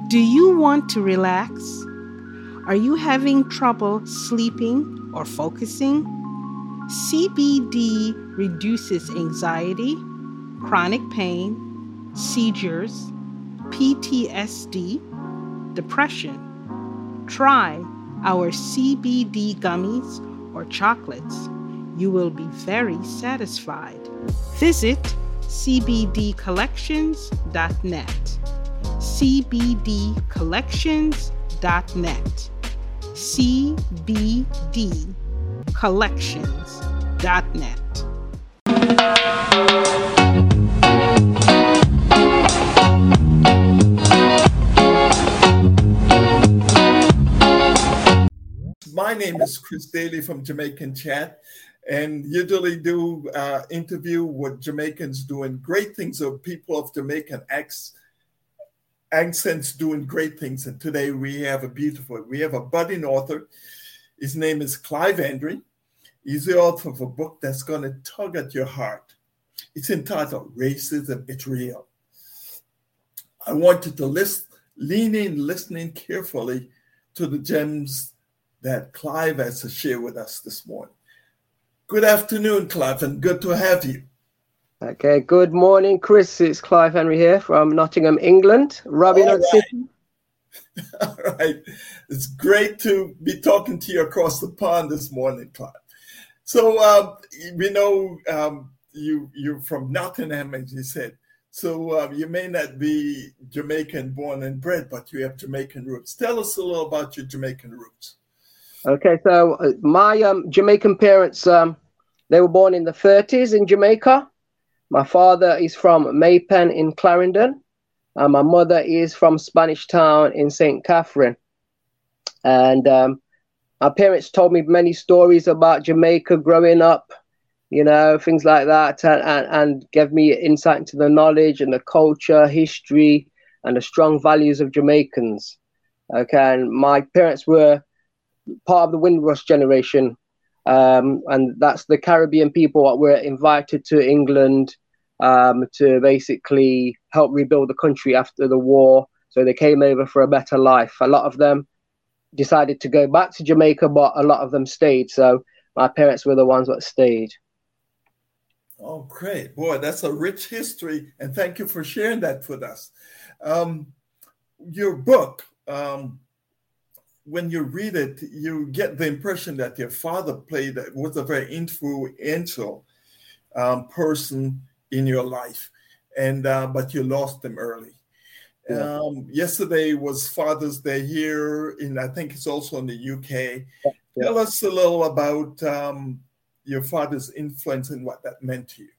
Do you want to relax? Are you having trouble sleeping or focusing? CBD reduces anxiety, chronic pain, seizures, PTSD, depression. Try our CBD gummies or chocolates. You will be very satisfied. Visit cbdcollections.net. cbdcollections.net. cbdcollections.net. My name is Chris Daly from Jamaican Chat, and usually do interview with Jamaicans doing great things, or people of Jamaican accents doing great things. And today we have a budding author. His name is Clive Henry. He's the author of a book that's going to tug at your heart. It's entitled Racism, It's Real. I want you to lean in, listening carefully to the gems that Clive has to share with us this morning. Good afternoon, Clive, and good to have you. Okay, good morning, Chris. It's Clive Henry here from Nottingham, England, Robin Hood City. All right. It's great to be talking to you across the pond this morning, Clive. So we know you're from Nottingham, as you said. So you may not be Jamaican born and bred, but you have Jamaican roots. Tell us a little about your Jamaican roots. Okay, so my Jamaican parents, they were born in the 30s in Jamaica. My father is from Maypen in Clarendon. My mother is from Spanish Town in St. Catherine. And my parents told me many stories about Jamaica growing up, you know, things like that, and gave me insight into the knowledge and the culture, history, and the strong values of Jamaicans. Okay, and my parents were part of the Windrush generation, and that's the Caribbean people that were invited to England to basically help rebuild the country after the war. So they came over for a better life. A lot of them decided to go back to Jamaica, but a lot of them stayed. So my parents were the ones that stayed. Oh, great. Boy, that's a rich history, and thank you for sharing that with us. Your book, when you read it, you get the impression that your father was a very influential person in your life, and but you lost him early. Yeah. Yesterday was Father's Day here, I think it's also in the UK. Yeah. Tell us a little about your father's influence and what that meant to you.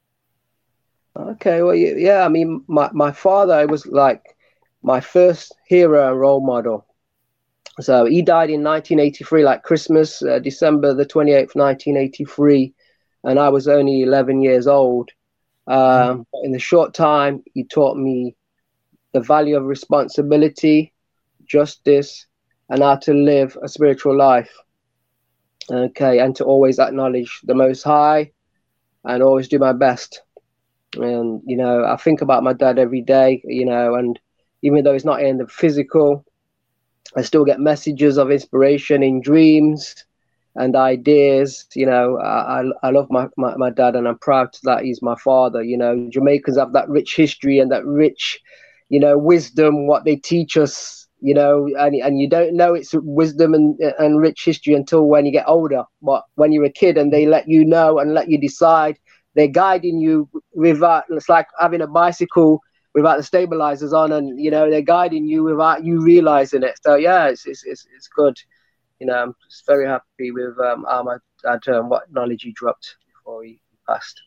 Okay, well, yeah, I mean, my father was like my first hero and role model. So he died in 1983, like Christmas, December the 28th, 1983, and I was only 11 years old. In the short time, he taught me the value of responsibility, justice, and how to live a spiritual life. Okay, and to always acknowledge the Most High and always do my best. And, you know, I think about my dad every day, you know, and even though he's not in the physical, I still get messages of inspiration in dreams and ideas. You know, I love my dad, and I'm proud that he's my father. You know, Jamaicans have that rich history and that rich, you know, wisdom, what they teach us, you know, and you don't know it's wisdom and rich history until when you get older. But when you're a kid and they let you know and let you decide, they're guiding you without, it's like having a bicycle without the stabilizers on, and, you know, they're guiding you without you realizing it. So yeah, it's good. You know, I'm just very happy with how my dad, what knowledge he dropped before he passed.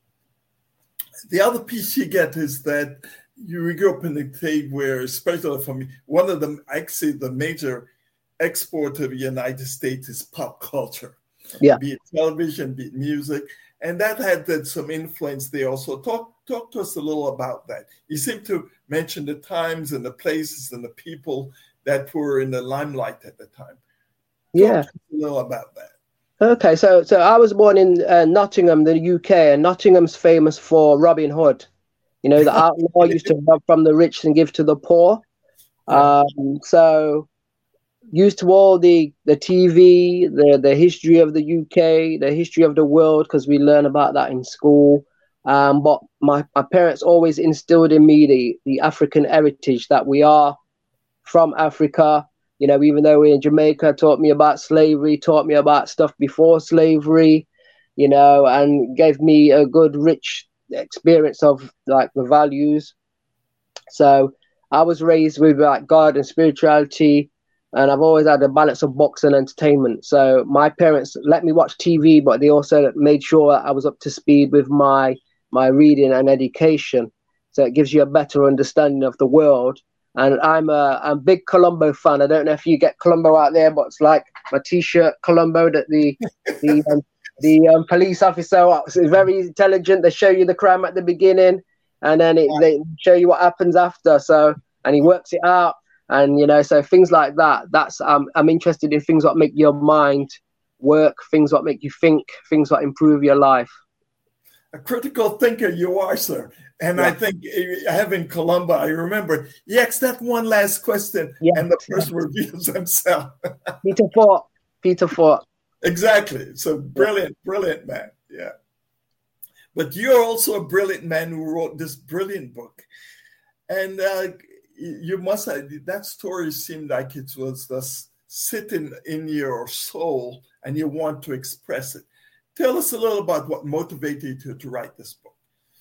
The other piece you get is that you grew up in a state where, especially from one of them, actually the major export of the United States is pop culture. Yeah. Be it television, be it music. And that had some influence there also. Talk to us a little about that. You seem to mention the times and the places and the people that were in the limelight at the time. Talk to us a little about that. Okay, so I was born in Nottingham, the UK, and Nottingham's famous for Robin Hood. You know, the outlaw used to rob from the rich and give to the poor. So used to all the TV, the history of the UK, the history of the world, because we learn about that in school. But my parents always instilled in me the African heritage, that we are from Africa. You know, even though we're in Jamaica, taught me about slavery, taught me about stuff before slavery, you know, and gave me a good, rich experience of like the values. So I was raised with like God and spirituality, and I've always had a balance of books and entertainment. So my parents let me watch TV, but they also made sure I was up to speed with my reading and education. So it gives you a better understanding of the world. And I'm a big Columbo fan. I don't know if you get Columbo out there, but it's like my T-shirt Columbo, that the police officer is very intelligent. They show you the crime at the beginning, and then they show you what happens after. So, and he works it out. And, you know, so things like that, that's, I'm interested in things that make your mind work, things that make you think, things that improve your life. A critical thinker you are, sir. And I think having Columbo, I remember he asked that one last question, and the person reveals himself. Peter Fort. Exactly. So brilliant man. Yeah. But you're also a brilliant man who wrote this brilliant book. And you must have, that story seemed like it was just sitting in your soul and you want to express it. Tell us a little about what motivated you to write this book.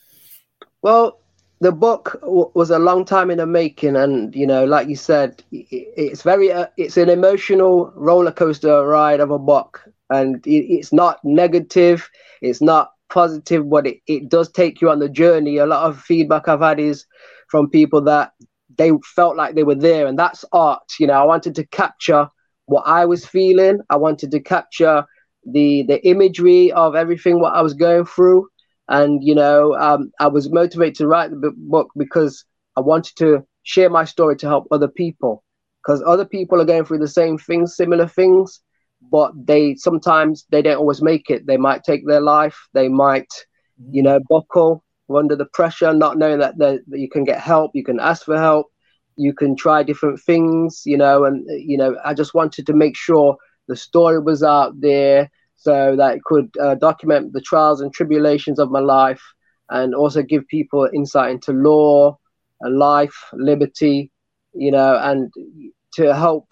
Well, the book was a long time in the making, and, you know, like you said, it's very, it's an emotional roller coaster ride of a book, and it's not negative, it's not positive, but it does take you on the journey. A lot of feedback I've had is from people that they felt like they were there, and that's art. You know, I wanted to capture what I was feeling. I wanted to capture the imagery of everything what I was going through, and, you know, I was motivated to write the book because I wanted to share my story to help other people, because other people are going through the same things, similar things, but sometimes they don't always make it. They might take their life. They might, you know, buckle under the pressure, not knowing that you can get help, you can ask for help, you can try different things, you know. And, you know, I just wanted to make sure the story was out there so that it could document the trials and tribulations of my life, and also give people insight into law and life, liberty, you know, and to help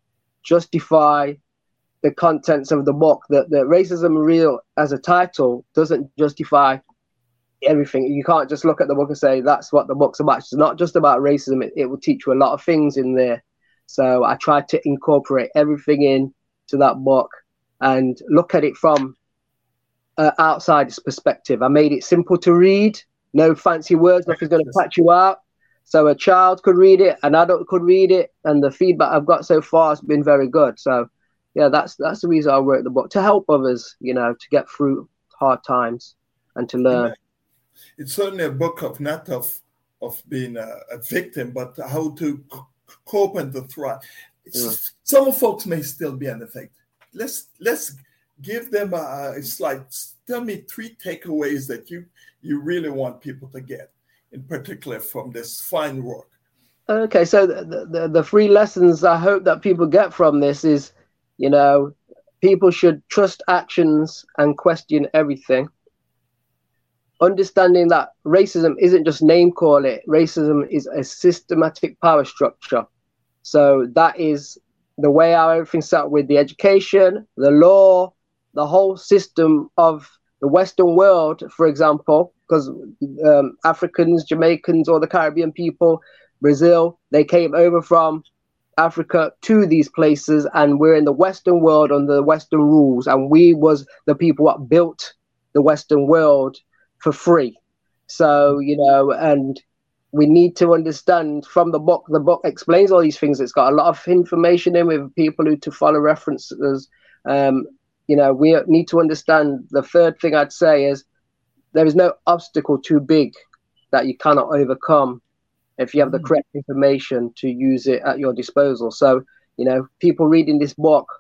justify the contents of the book. That Racism Real as a title doesn't justify everything. You can't just look at the book and say that's what the book's about. It's not just about racism. It will teach you a lot of things in there. So I tried to incorporate everything in to that book and look at it from an outsider's perspective. I made it simple to read, no fancy words, nothing's going to catch you out. So a child could read it, an adult could read it, and the feedback I've got so far has been very good. So yeah, that's the reason I wrote the book, to help others, you know, to get through hard times and to learn. It's certainly a book of not of being a victim, but how to cope and to thrive. Some folks may still be an effect. Let's give them it's like, tell me 3 takeaways that you really want people to get, in particular from this fine work. Okay, so the 3 lessons I hope that people get from this is, you know, people should trust actions and question everything. Understanding that racism isn't just name call it. Racism is a systematic power structure. So that is the way how everything's set up with the education, the law, the whole system of the Western world, for example, because Africans, Jamaicans, or the Caribbean people, Brazil, they came over from Africa to these places, and we're in the Western world under the Western rules, and we was the people that built the Western world for free. So, you know, and we need to understand from the book explains all these things. It's got a lot of information in with people who to follow references. You know, we need to understand. The third thing I'd say is there is no obstacle too big that you cannot overcome if you have the correct information to use it at your disposal. So, you know, people reading this book,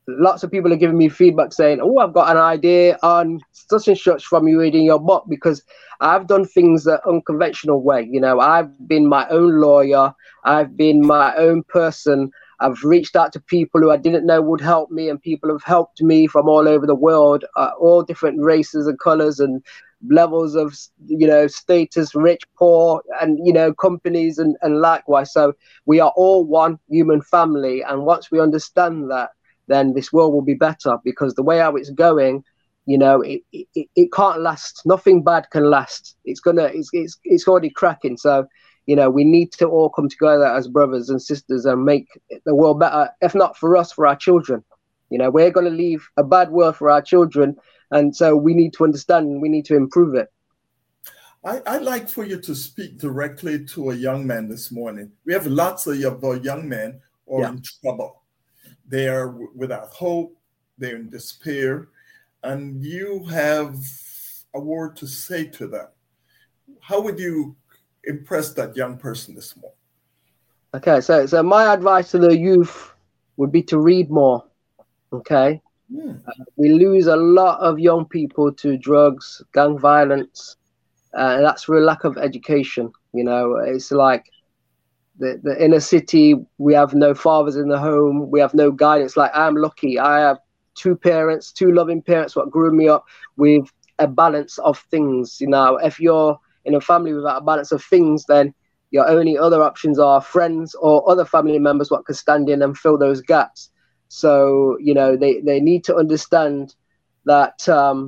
lots of people are giving me feedback saying, oh, I've got an idea on such and such from you reading your book, because I've done things the unconventional way. You know, I've been my own lawyer. I've been my own person. I've reached out to people who I didn't know would help me, and people have helped me from all over the world, all different races and colors and levels of, you know, status, rich, poor, and, you know, companies and likewise. So we are all one human family. And once we understand that, then this world will be better, because the way how it's going, you know, it can't last. Nothing bad can last. It's already cracking. So, you know, we need to all come together as brothers and sisters and make the world better, if not for us, for our children. You know, we're going to leave a bad world for our children. And so we need to understand and we need to improve it. I'd like for you to speak directly to a young man this morning. We have lots of young men who are in trouble. They are without hope. They're in despair. And you have a word to say to them. How would you impress that young person this morning? Okay, so my advice to the youth would be to read more. Okay. We lose a lot of young people to drugs, gang violence, and that's for a lack of education. You know, it's like the inner city, we have no fathers in the home, we have no guidance. Like, I'm lucky. I have two loving parents what grew me up with a balance of things. You know, if you're in a family without a balance of things, then your only other options are friends or other family members what can stand in and fill those gaps. So, you know, they need to understand that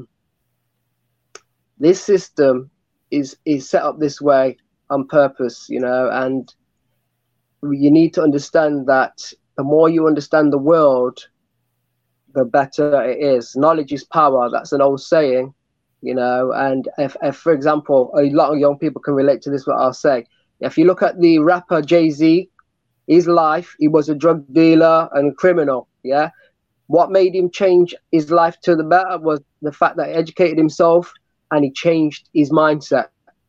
this system is set up this way on purpose, you know, and you need to understand that the more you understand the world, the better it is. Knowledge is power. That's an old saying, you know, and if for example, a lot of young people can relate to this, what I'll say. If you look at the rapper Jay-Z, his life, he was a drug dealer and criminal. Yeah. What made him change his life to the better was the fact that he educated himself and he changed his mindset.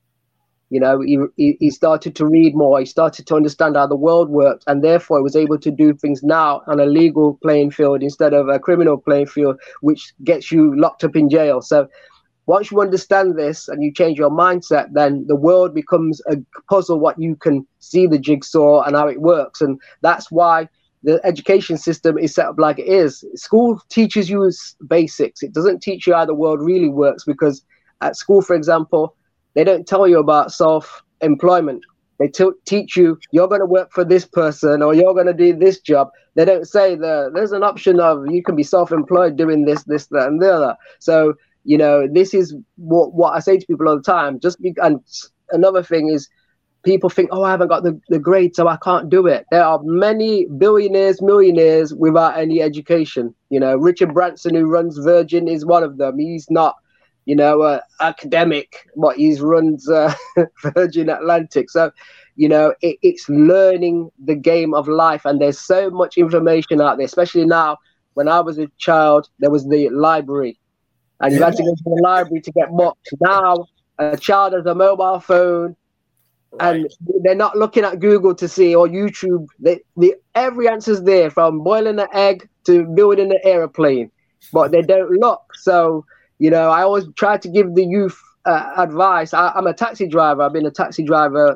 You know, he started to read more. He started to understand how the world worked, and therefore he was able to do things now on a legal playing field instead of a criminal playing field, which gets you locked up in jail. So once you understand this and you change your mindset, then the world becomes a puzzle, what you can see the jigsaw and how it works. And that's why the education system is set up like it is. School teaches you basics. It doesn't teach you how the world really works, because at school, for example, they don't tell you about self-employment. They teach you, you're going to work for this person or you're going to do this job. They don't say there's an option of you can be self-employed doing this, that, and the other. So, you know, this is what I say to people all the time. And another thing is, people think, oh, I haven't got the grade, so I can't do it. There are many billionaires, millionaires without any education. You know, Richard Branson, who runs Virgin, is one of them. He's not, you know, academic, but he runs Virgin Atlantic. So, you know, it's learning the game of life. And there's so much information out there, especially now. When I was a child, there was the library. And you had to go to the library to get books. Now, a child has a mobile phone. Right. And they're not looking at Google to see, or YouTube. Every answer's there, from boiling an egg to building an airplane, but they don't look. So, you know, I always try to give the youth advice. I'm a taxi driver. I've been a taxi driver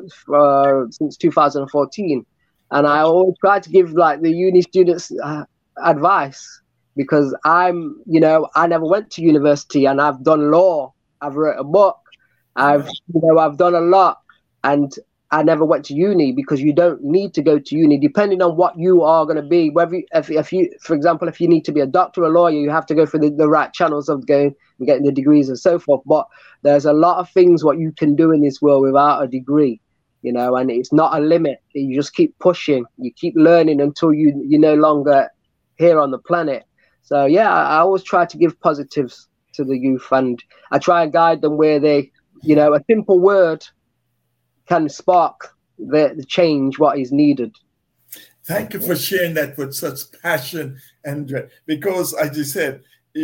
since 2014. And I always try to give like the uni students advice, because I never went to university, and I've done law. I've wrote a book. I've done a lot. And I never went to uni, because you don't need to go to uni, depending on what you are going to be. Whether if you, for example, if you need to be a doctor or a lawyer, you have to go through the right channels of going and getting the degrees and so forth. But there's a lot of things what you can do in this world without a degree, you know, and it's not a limit. You just keep pushing, you keep learning until you're no longer here on the planet. So yeah, I always try to give positives to the youth, and I try and guide them where they, you know, a simple word can spark the change what is needed. Thank you for sharing that with such passion and dread. Because, as you said,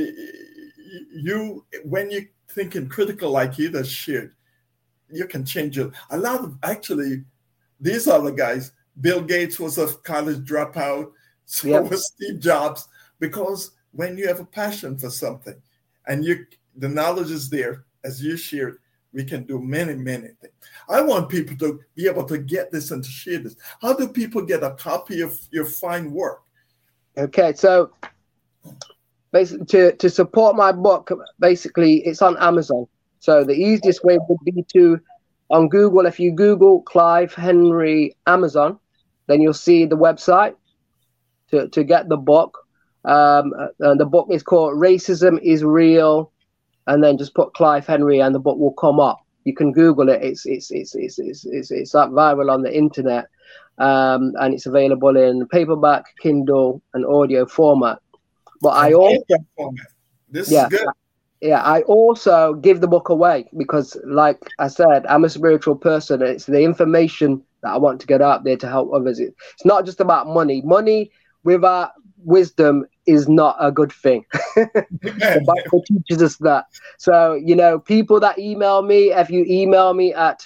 you, when you're thinking critical like you just shared, you can change it. A lot of, actually, these other guys, Bill Gates was a college dropout, so was Steve Jobs. because when you have a passion for something and the knowledge is there, as you shared, we can do many, many things. I want people to be able to get this and to share this. How do people get a copy of your fine work? Okay, so basically to support my book, basically it's on Amazon. So the easiest way would be on Google, if you Google Clive Henry Amazon, then you'll see the website to get the book. And the book is called Racism is Real, and then just put Clive Henry and the book will come up. You can Google it. It's up viral on the internet, and it's available in paperback, Kindle, and audio format. But I also this is good. Yeah, I also give the book away because, like I said, I'm a spiritual person. It's the information that I want to get out there to help others. It's not just about money. Money without wisdom is not a good thing. The Bible teaches us that. So, people that email me, if you email me at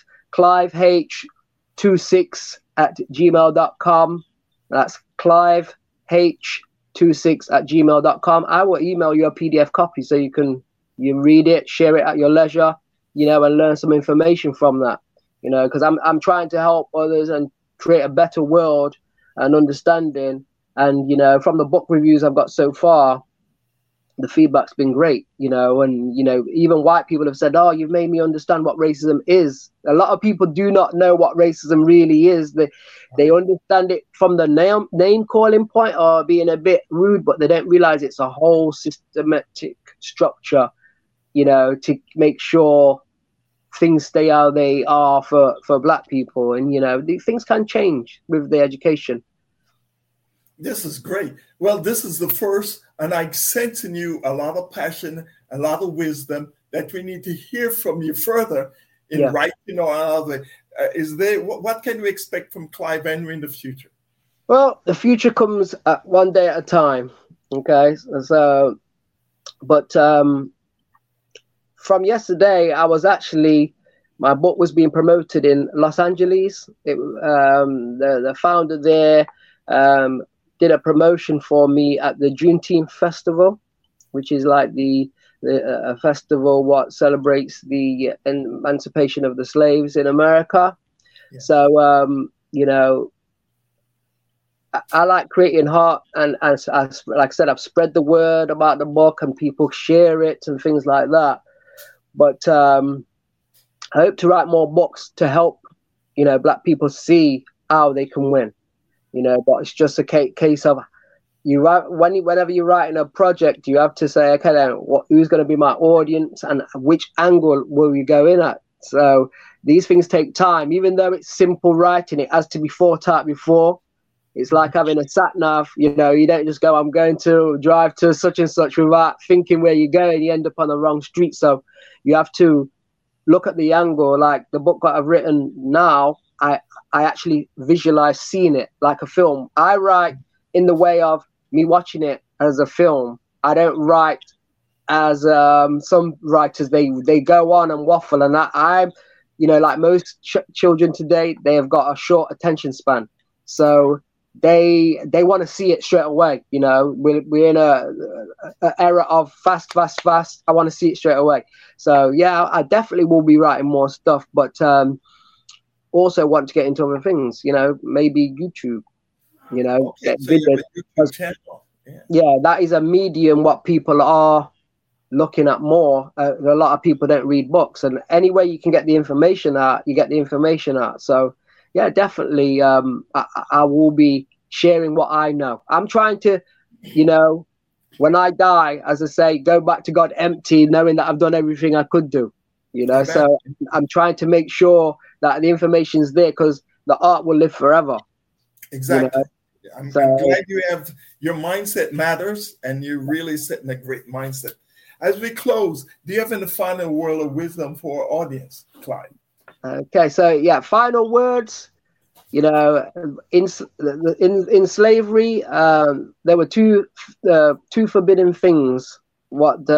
cliveh26@gmail.com, that's cliveh26@gmail.com, I will email you a PDF copy so you read it, share it at your leisure, and learn some information from that, because I'm trying to help others and create a better world and understanding. And, from the book reviews I've got so far, the feedback's been great, and, even white people have said, oh, you've made me understand what racism is. A lot of people do not know what racism really is. They understand it from the name calling point or being a bit rude, but they don't realize it's a whole systematic structure, to make sure things stay how they are for Black people. And, things can change with the education. This is great. Well, this is the first, and I sense in you a lot of passion, a lot of wisdom that we need to hear from you further in writing or other. What can we expect from Clive Henry in the future? Well, the future comes one day at a time. Okay, so, but from yesterday, my book was being promoted in Los Angeles. The founder there did a promotion for me at the Juneteenth Festival, which is like a festival what celebrates the emancipation of the slaves in America. Yeah. So, I like creating art, and as like I said, I've spread the word about the book and people share it and things like that. But I hope to write more books to help, Black people see how they can win. But it's just a case of whenever you're writing a project, you have to say, okay, then who's going to be my audience and which angle will you go in at? So these things take time. Even though it's simple writing, it has to be thought out before. It's like having a sat nav. You don't just go, I'm going to drive to such and such without thinking where you're going. You end up on the wrong street. So you have to look at the angle. Like the book that I've written now, I actually visualize seeing it like a film. I write in the way of me watching it as a film. I don't write as some writers, they go on and waffle. And I'm, like most children today, they have got a short attention span. So they want to see it straight away. We're in a era of fast. I want to see it straight away. So yeah, I definitely will be writing more stuff, but also want to get into other things, maybe YouTube, okay, so you have a YouTube channel. Yeah, that is a medium what people are looking at more. A lot of people don't read books, and any way you can get the information out, you get the information out. So yeah, definitely I will be sharing what I know. I'm trying to, when I die, as I say, go back to God empty, knowing that I've done everything I could do. So I'm trying to make sure that the information is there because the art will live forever. Exactly. I'm glad you have your mindset matters, and you're really setting a great mindset. As we close, do you have any final word of wisdom for our audience, Clive? Okay, so yeah, final words. In slavery, there were two forbidden things. What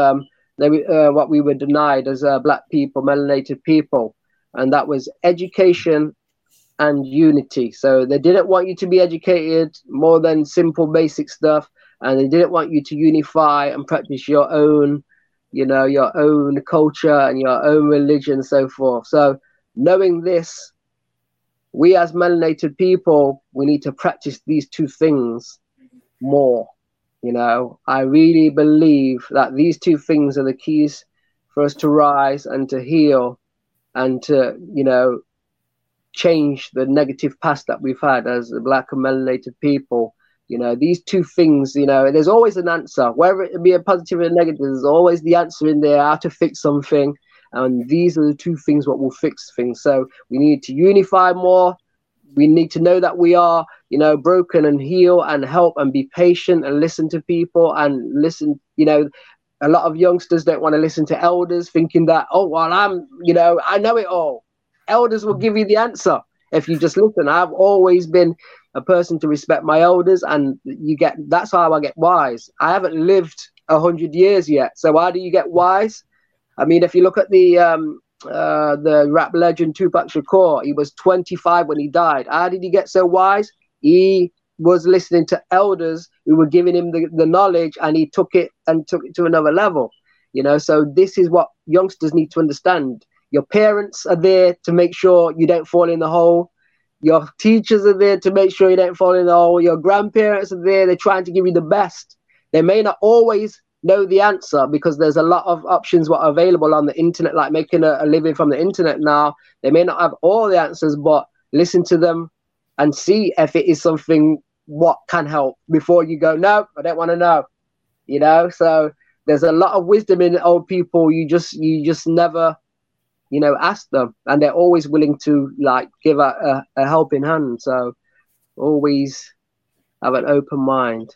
we were denied as Black people, melanated people, and that was education and unity. So they didn't want you to be educated more than simple basic stuff, and they didn't want you to unify and practice your own, your own culture and your own religion and so forth. So knowing this, we as melanated people, we need to practice these two things more. I really believe that these two things are the keys for us to rise and to heal and to, change the negative past that we've had as the Black and melanated people. These two things, there's always an answer, whether it be a positive or negative, there's always the answer in there, how to fix something. And these are the two things what will fix things. So we need to unify more. We need to know that we are, broken, and heal and help and be patient and listen to people and listen. A lot of youngsters don't want to listen to elders, thinking that, I know it all. Elders will give you the answer if you just listen. I've always been a person to respect my elders, and that's how I get wise. I haven't lived 100 years yet, so how do you get wise? I mean, if you look at the rap legend Tupac Shakur, he was 25 when he died. How did he get so wise? He was listening to elders who were giving him the knowledge, and he took it to another level. So this is what youngsters need to understand. Your parents are there to make sure you don't fall in the hole. Your teachers are there to make sure you don't fall in the hole. Your grandparents are there. They're trying to give you the best. They may not always know the answer, because there's a lot of options what are available on the internet, like making a living from the internet now. They may not have all the answers, but listen to them and see if it is something what can help before you go, no, I don't want to know. So there's a lot of wisdom in old people. You just never ask them, and they're always willing to give a helping hand. So always have an open mind.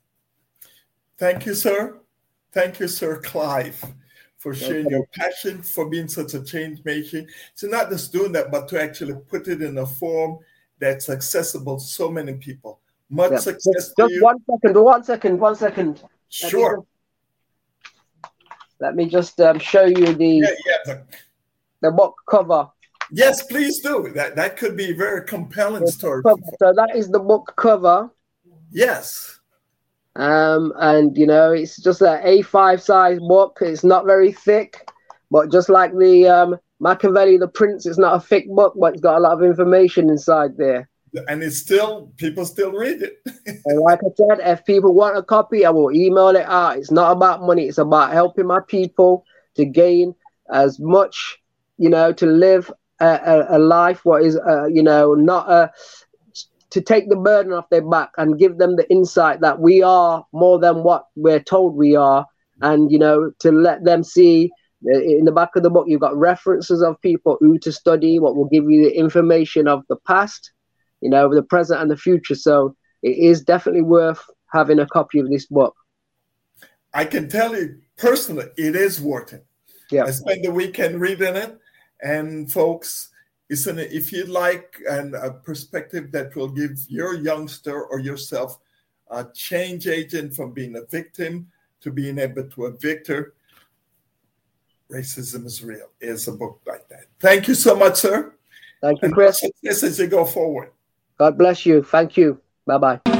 Thank you, sir. Thank you, Sir Clive, for sharing your passion, for being such a change maker. So not just doing that, but to actually put it in a form that's accessible to so many people. Much success to you. One second. Sure. Let me just show you the book cover. Yes, please do. That could be a very compelling story. So that is the book cover. Yes. And it's just an A5 size book. It's not very thick, but just like the Machiavelli, The Prince, it's not a thick book, but it's got a lot of information inside there. And people still read it. And like I said, if people want a copy, I will email it out. It's not about money. It's about helping my people to gain as much, to live a life what is, not to take the burden off their back and give them the insight that we are more than what we're told we are. And, to let them see in the back of the book, you've got references of people who to study, what will give you the information of the past, the present and the future. So it is definitely worth having a copy of this book. I can tell you personally, it is worth it. Yeah. I spent the weekend reading it, and folks, if you'd like a perspective that will give your youngster or yourself a change agent from being a victim to being able to a victor, Racism is Real is a book like that. Thank you so much, sir. Thank you, Chris. This as you go forward. God bless you. Thank you. Bye-bye.